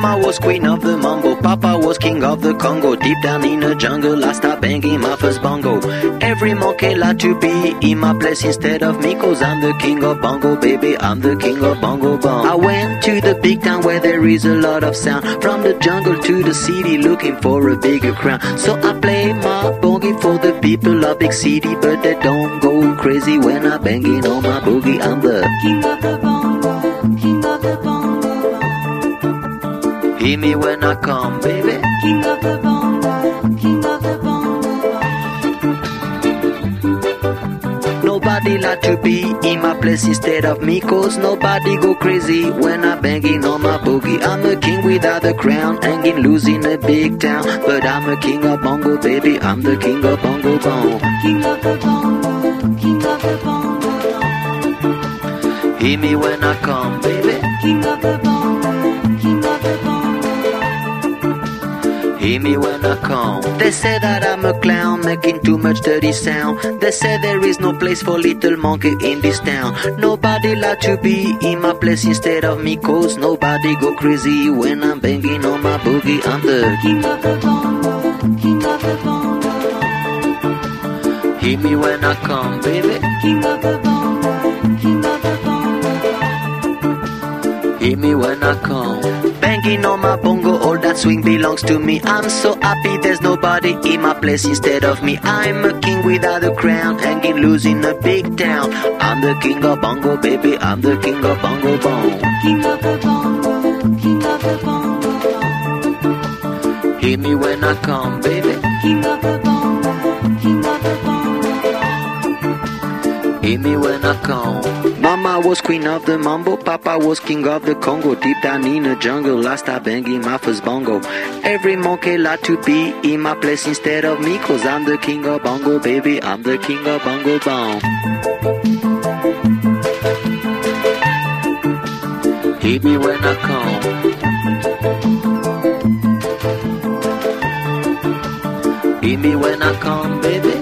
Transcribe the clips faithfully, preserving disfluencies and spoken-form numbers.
Mama was queen of the mambo, Papa was king of the Congo. Deep down in the jungle, I start banging my first bongo. Every monkey like to be in my place instead of me, cause I'm the king of bongo, baby, I'm the king of bongo bong. I went to the big town where there is a lot of sound, from the jungle to the city looking for a bigger crown. So I play my boogie for the people of big city, but they don't go crazy when I banging on my boogie. I'm the king of the bongo, king of the bongo bong. Hear me when I come, baby. King of the bongo, king of the bongo. Nobody like to be in my place instead of me, cause nobody go crazy when I'm banging on my boogie. I'm a king without a crown, hanging loose in a big town, but I'm a king of bongo, baby, I'm the king of bongo bong. King of the bongo, king of the bongo bong. Hear me when I come, baby. King of the bongo, king of the bongo. Hear me when I come. They say that I'm a clown making too much dirty sound. They say there is no place for little monkey in this town. Nobody like to be in my place instead of me, cause nobody go crazy when I'm banging on my boogie. I'm the king of the bongo, king of the bongo. Hear me when I come, baby. King of the bongo, king of the bongo. Hear me when I come. Banging on my bongo, all that swing belongs to me. I'm so happy there's nobody in my place instead of me. I'm a king without a crown, hanging loose in a big town. I'm the king of bongo, baby, I'm the king of bongo bong. King of the bongo, king of the bongo bong. Hear me when I come, baby. King of the bongo, king of the bongo. Hear me when I come. Mama was queen of the mambo, Papa was king of the Congo. Deep down in the jungle, I start banging my first bongo. Every monkey like to be in my place instead of me, cause I'm the king of bongo, baby, I'm the king of bongo bong. Hear me when I come. Hear me when I come, baby.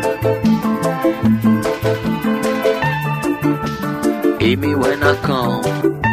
Hear me when I come.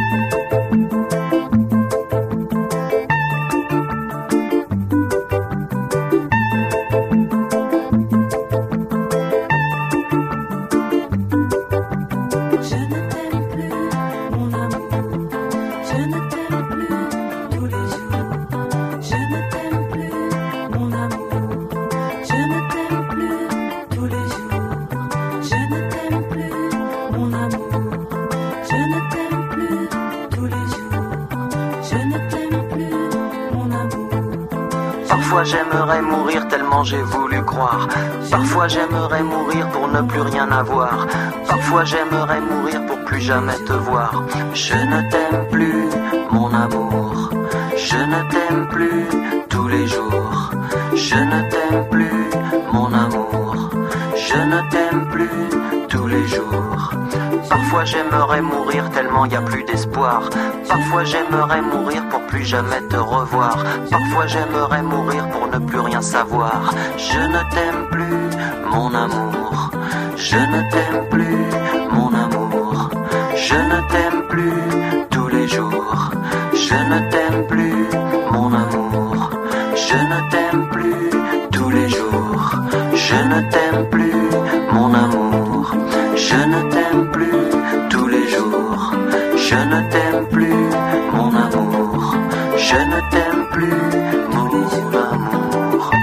Parfois j'aimerais mourir tellement j'ai voulu croire. Parfois j'aimerais mourir pour ne plus rien avoir. Parfois j'aimerais mourir pour plus jamais te voir. Je ne t'aime plus, mon amour. Je ne t'aime plus tous les jours. Je ne t'aime plus, mon amour. Je ne t'aime plus tous les jours. Parfois j'aimerais mourir tellement y a plus d'espoir. Parfois j'aimerais mourir pour plus jamais te revoir. Parfois j'aimerais mourir pour ne plus rien savoir. Je ne t'aime plus, mon amour. Je ne t'aime plus, mon amour. Je ne t'aime plus tous les jours. Je ne t'aime plus, mon amour. Je ne t'aime plus tous les jours. Je ne t'aime plus, mon amour. Je ne t'aime plus tous les jours. Je ne t'aime plus, mon amour. Je ne t'aime plus, mon amour.